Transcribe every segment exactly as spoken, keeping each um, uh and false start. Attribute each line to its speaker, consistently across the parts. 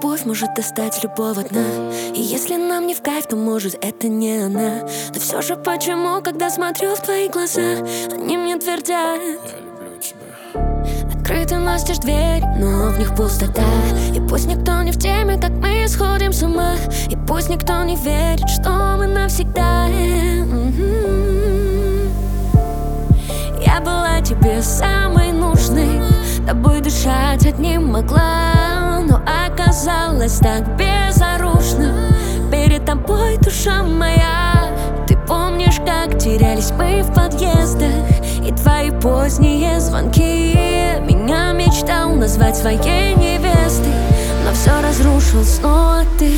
Speaker 1: любовь может достать любого дна. И если нам не в кайф, то может это не она. Но все же почему, когда смотрю в твои глаза, они мне твердят: я люблю тебя. Открыты настежь дверь, но в них пустота. И пусть никто не в теме, как мы сходим с ума. И пусть никто не верит, что мы навсегда. Я была тебе самой нужной, тобой дышать одним могла, но оказалось так безоружно. Перед тобой душа моя. Ты помнишь, как терялись мы в подъездах, и твои поздние звонки. Меня мечтал назвать своей невестой, но все разрушил снова ты.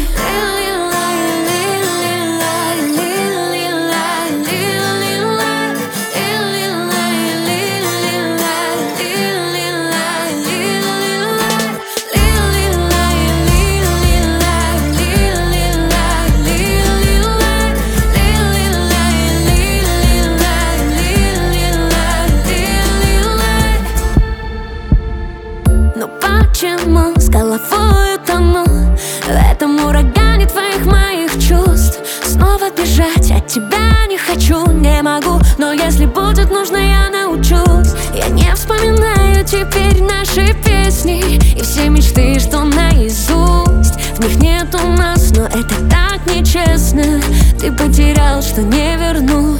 Speaker 1: Почему с головой утону в этом урагане твоих моих чувств? Снова бежать от тебя не хочу, не могу, но если будет нужно, я научусь. Я не вспоминаю теперь наши песни и все мечты, что наизусть. В них нет у нас, но это так нечестно. Ты потерял, что не вернуть.